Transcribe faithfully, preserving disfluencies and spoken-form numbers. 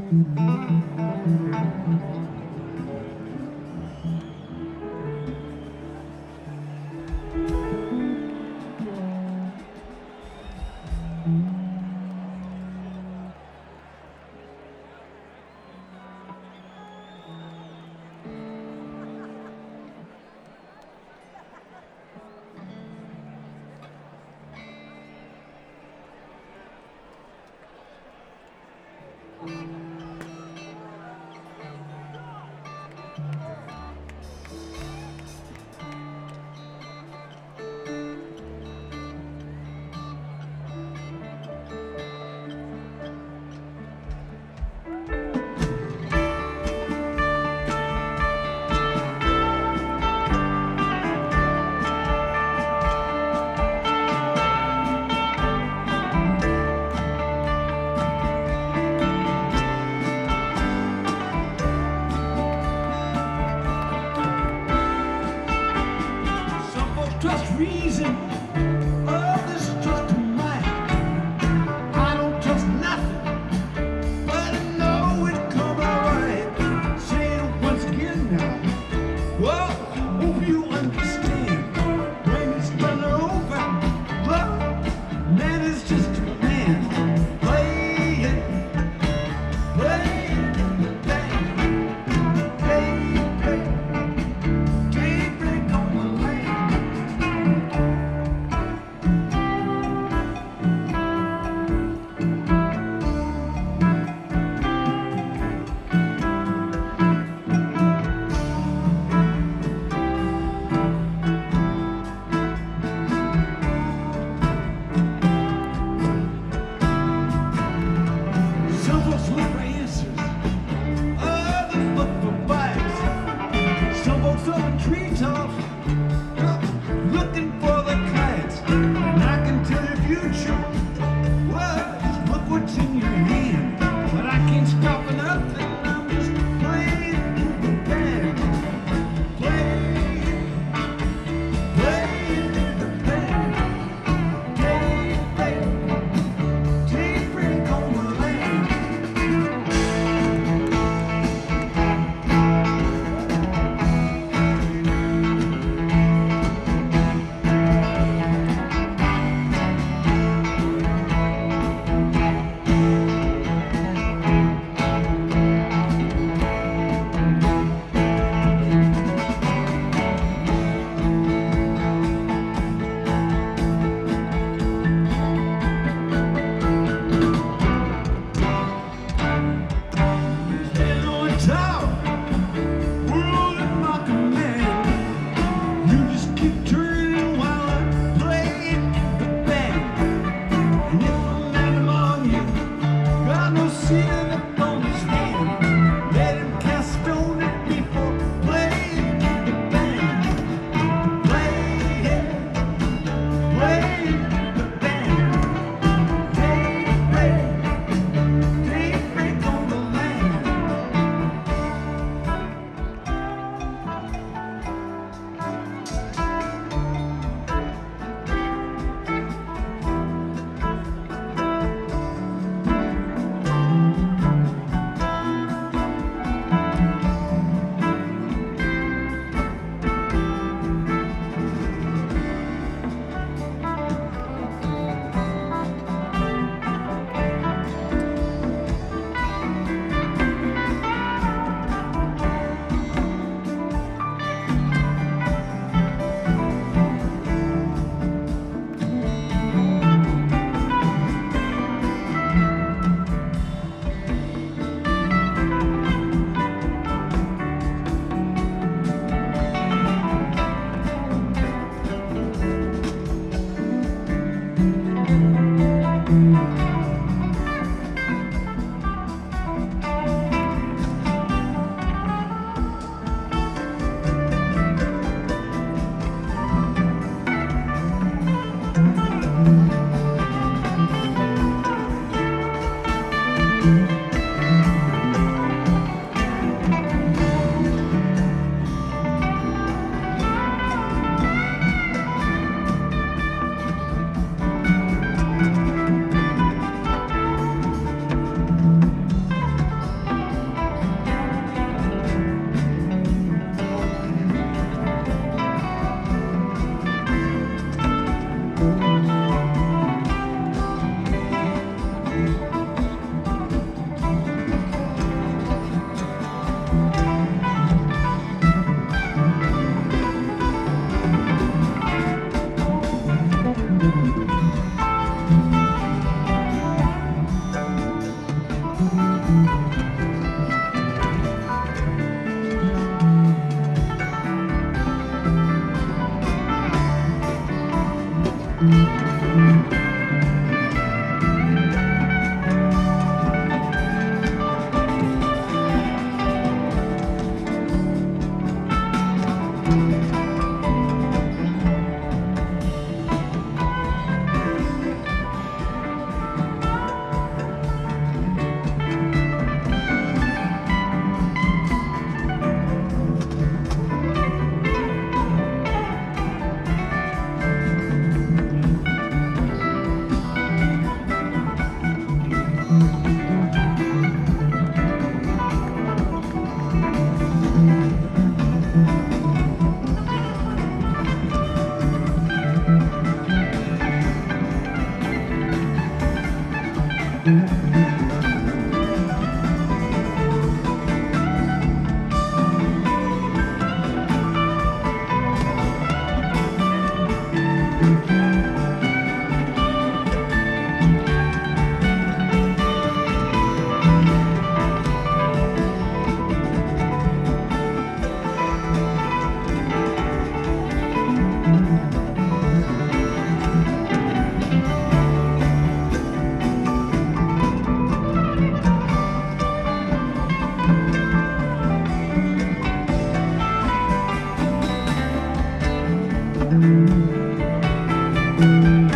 Trust reason, others trust might. I don't trust nothing, but I know it come alright. Say it once again now. Well, hope you understand. When it's done over, well, man is just a man. Play it, play it, play, play, play. Daybreak on the land. Some folks look for answers, others look for bites. Some folks up in treetops, looking for the kites. And I can tell the future, well, just look what's in your hand. But I can't stop for nothing, I'm just playing the band. Playing, playing the band. Daybreak, daybreak on the land. Stand on top, world at my command. You just keep turning while I play the band. And if I'm not among you, got no sin upon his hand. Let him cast stone at me for playing the band. Play it, play the band. Daybreak, daybreak on the land. Thank you.